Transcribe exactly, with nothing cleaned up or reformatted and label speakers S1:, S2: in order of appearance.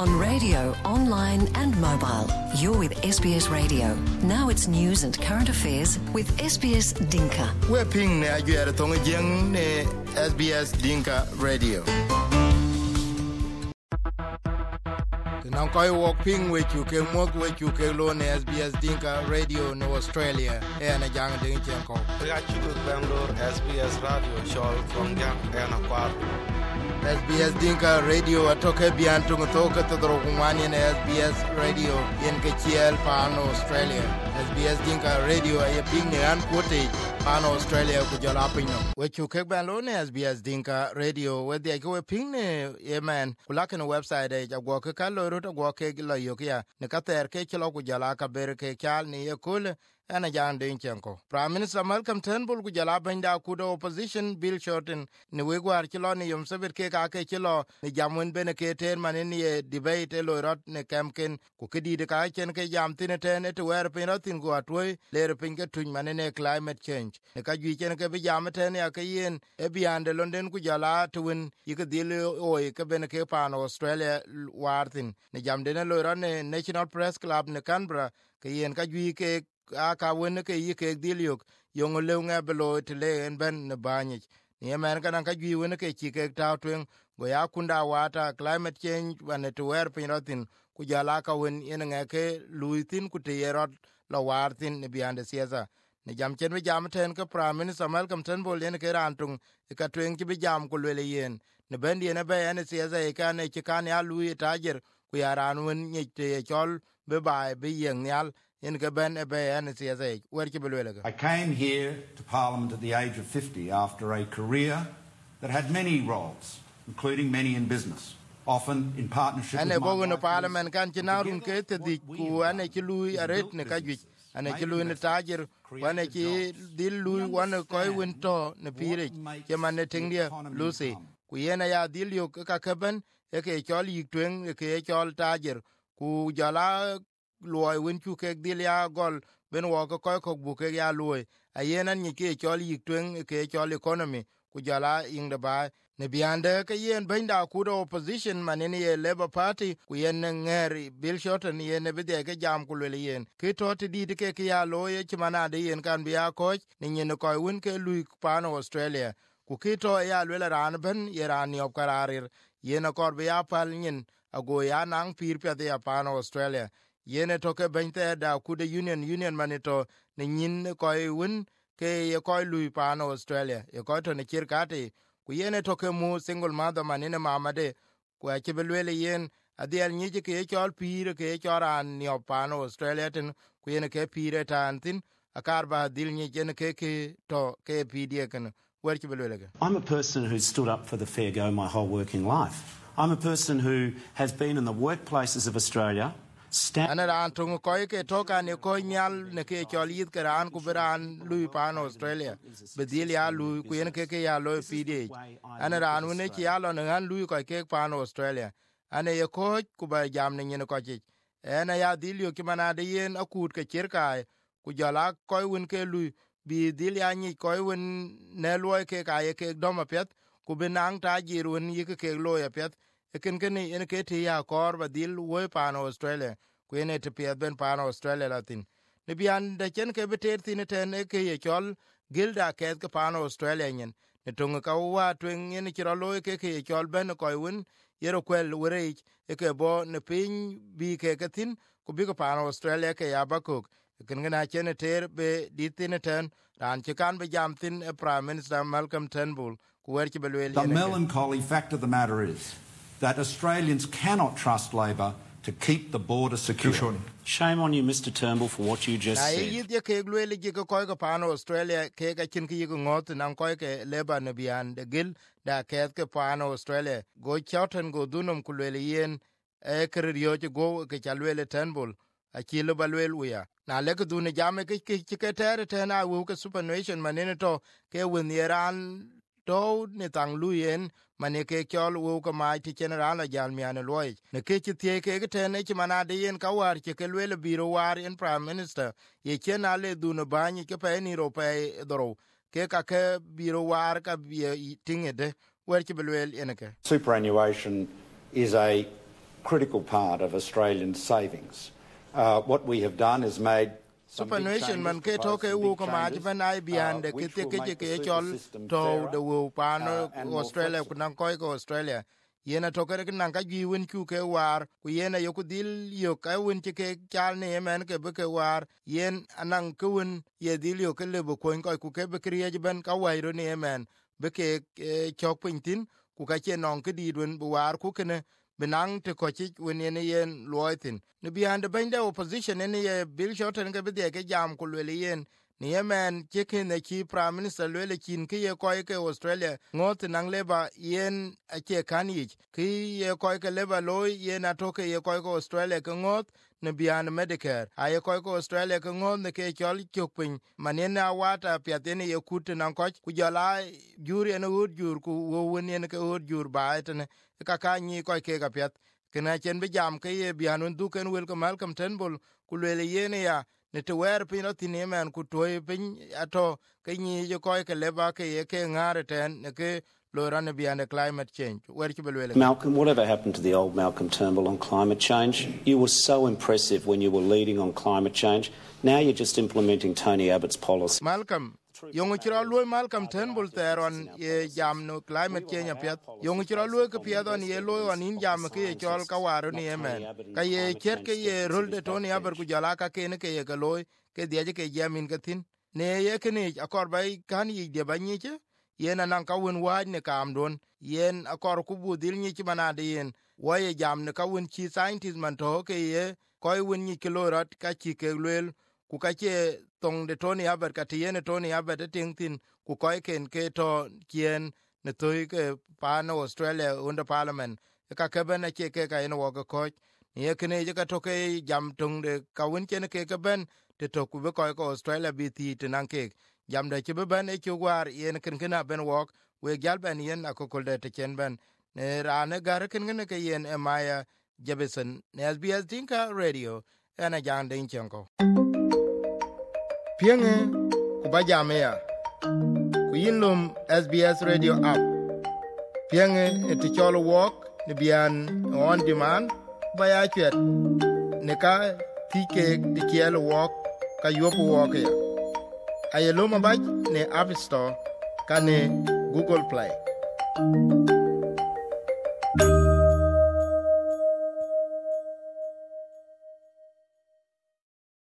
S1: on radio, online and mobile. You're with S B S Radio. Now it's news and current affairs with S B S Dinka.
S2: We're ping ne ajuere tonga jeng ne S B S Dinka Radio. Now koi walk ping with you ke mok with you ke lo ne S B S Dinka Radio no Australia. E na jang ding chen ko.
S3: Ya chuku Bangalore S B S Radio show from jang e na kwar.
S2: S B S Dinka Radio atoke bian tungo toka todoro kumani na S B S Radio yen ke chiel pano Australia. S B S Dinka Radio ay ping ne an kote pano Australia ku jala pino. We chuke ban lo ne S B S Dinka Radio we de ko ping ne yemen kulaka no website e jagwo ke kalo ruto gwo ke lo yokia ne kater ke chilo ku jala ka ber ke chal ne yekul ana jang den chenko. Prime Minister Malcolm Turnbull ku jala benda kudo opposition Bill Shorten ne we gwar chilo ne yom sabit ke ka ke chilo ne jamwen bene ke ten manini e debate lo rot ne kamken ku kidi de ka chen ke jam tin ten et wer pin rotin ku atwe le pin ke tun manene climate change ne ka gi chen ke bi jam ten ya ke yen e biande London ku jala twin yikdil o ke bene ke pan Australia wartin ne jam de lo ron ne National Press Club ne Canberra ke yen ka gi ke aka won ke yike dilyok yong leunga belo tele en ben ne banye ni men kan ka gi won ke chike tautwen go ya kunda wata climate change wan to wer pinotin ku jala ka won en ngake luitin ku te yerot lo wartin ne biande siasa ne jam chen bi jam ten ka Prime Minister Malcolm Turnbull en ke rantung ka twen ki bi jam ku le yen ne bendi ne be en siasa e kan e kan ya lui tajer ku ya ran won ni te chol be bai be yen nyal. I came
S4: here to Parliament at the age of fifty after a career that had many roles, including many in business, often in partnership with my wife. Parliament kan chinarun ke te ku ane chilui aret ne kajwi ane chilui ne tajer ane chi dilui wane koi winto ne pire ke mane tingdia lucy ku yena ya dilio ka kaben e ke chol yitwen e ke chol tajer ku jala loy win chu ke dilia gol ben wo ko ko bu ke ya loy ayena ni ke chol yitwen ke chol economy ku jala ing de ba ne biande ke yen benda ku do opposition manene ye Labour Party ku yen ngeri Bill Shorten yen be de ke jam ku le yen ke to ti di ke ke ya loy chi mana de yen kan bia ko ni nyen ko win ke lui pano Australia ku ke to ya le ran ben ye ran yo kararir yen ko be ya pal nyen ago ya nang pir pe de pano Australia yene toke bente da kude union union manito ne nyin ko win ke ye ko lui pano Australia ye ko to ne kirkate ku yene toke mu single mother manine mamade ku achibelwele yen adiel nyije ke chol pire ke choran ni pano Australia tin ku yene ke pire tantin akar ba dil nyije ke ke to ke pidie kan werchibelwele.
S5: I'm a person who's stood up for the fair go my whole working life. I'm a person who has been in the workplaces of Australia.
S2: Ana ran tungu koi ke toka ne koi nyal ne ke chol yit ke ran ku beran lui pan Australia bedil ya lui ku yen ke ke ya lo P D ana ran une ki ya lo nan lui koi ke pan Australia ana ye ko ku ba jam ne ne ko ji ana ya dilio ki mana de yen akut ke kirkai ku jala koi un ke lui bi dil ya ni koi un ne lo ke ka ye ke do ma pet ku benang ta jirun yi ke lo ya pet ken ken en ke ti ya kor ba dil wo pan Australia ku ene te pe ben pan Australia latin ne bian de ken ke beter tin ten e ke ye chol gilda ke ke pan Australia nyen ne tung ka wa twen en ki ro lo ke ke chol ben ko win yero kwel wore e ke bo ne pin bi ke ke tin ku bi ko pan Australia ke ya ba ko ken na chen ter be di tin ten ran che kan be jam tin e Prime Minister Malcolm Turnbull ku wer ki belwel.
S4: The melancholy fact of the matter is that Australians cannot trust Labor to keep the border secure.
S5: Shame on you, Mister Turnbull, for what you just said.
S2: Ye ke glwele je ko ko pano Australia ke ka chin ki ko ngot nan ko ke Labor ne bian de gil da ke ke pano Australia go chauten go dunum kulwele yen e krio je go ke chalwele Turnbull a chilo balwel uya na le ko dune jame ke ke ke tere tena wu ke superannuation manene to ke win Iran to ne tang luyen mane ke kyol wo ko mai ti general jal miane loy ne ke ti tie ke ke tene ti manade yen ka war ke ke le biro war in Prime Minister ye kena le dune bani ke pe ni ro pe doro ke ka ke biro war ka bi tingede wer ki belwel eneke.
S6: Superannuation is a
S4: critical part of Australian savings. Uh, what we have done is made
S2: superannuation man ke to ke wo ko ma ban ai bian de ke te ke ke chol to de wo pan Australia ku nan ko ko Australia yena to ke nan ka gi win ku ke war ku yena yo ku dil yo ka win ti ke chal ne men ke be ke war yen anan ku win ye dil yo ke le bo ko ko ku ke be kriye ben ka wa ro ne men be ke chok pintin ku ka che non ke di dun bu war ku ke ne benang te kochi when yen yen loitin ne behind the band opposition ne ye bill shorten ke be ke jam ku le yen ne yemen chicken the chief prime minister le kin ke ye ko ke Australia ngot nang leba yen a che kanich ke ye ko ke leba loy yen atoke ye ko ko Australia ke ngot ne behind Medicare aye ko ko Australia ke ngot ne ke chol chukpin manen na wata pyatene ye kut nang ko ku jala juri ne ud jur ku wo wen ne ke ud jur ba etne ka ka ni ko ke ga pyat kena chen be jam ke ye bianun du ken wel ko Malcolm Turnbull ku le yene ya ne to wer pino tine man ku toy pin ato ke ni je ko ke leba ke ye ke ngare ten ne ke lo ran bian climate change wer ki belwele
S5: Malcolm, whatever happened to the old Malcolm Turnbull on climate change? You were so impressive when you were leading on climate change. Now you're just implementing Tony Abbott's policy.
S2: Malcolm Yong chira loy Malcolm Turnbull teron ye jam no climate change apiat yong chira loy ke piadon ye loy on in jam ke chol ka waru ni yemen ka ye cher ke ye rol de Tony Abbott ku jala ka ke ne ke ye ke loy ke die ke jamin ke tin ne ye ke ni akor bai kan yi de banyi che yen anan ka won wa ne kam don yen akor ku budil ni chi manade yen wa ye jam ne ka won chi scientist man to ke ye koy won ni kilorat ka chi ke lwel ku ka che tong de Tony Abbott ka tiene Tony Abbott ting tin ku koy ken ke to kien ne toy ke pa no Australia under parliament ka ke ben che ke ka ino wo ko ye kene je ka to ke jam tong de ka won chen ke ke ben te to ku be koy ko Australia bi ti tenan ke jam de che be ben e chu war yen ken ken ben wo we gal ben yen akokol de te chen ben ne rane gar ken ken ke yen e maya Jebison ne S B S Dinka Radio ana jang de chenko Pienge kubaja mea kuyinlum S B S Radio app Pienge eticholo walk ni bian on demand baya chet ne ka tike dikielo walk ka yopo walk ya ayelo mabaj ne App Store ka ne Google Play